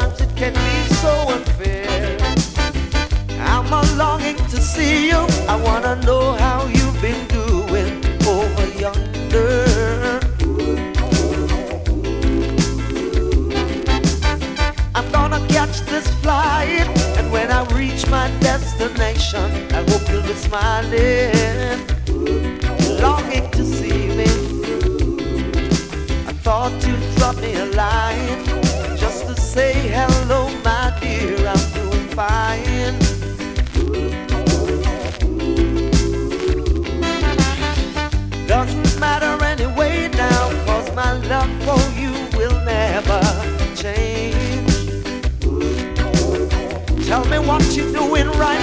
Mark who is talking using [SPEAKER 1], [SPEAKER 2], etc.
[SPEAKER 1] sometimes it can be so unfair. I'm a longing to see you. I wanna know how you've been doing over yonder. I'm gonna catch this flight, and when I reach my destination, I hope you'll be smiling, longing to see me. I thought you'd drop me a line just to say hello, my dear, I'm doing fine. Doesn't matter anyway now, 'cause my love for you will never change. Tell me what you're doing right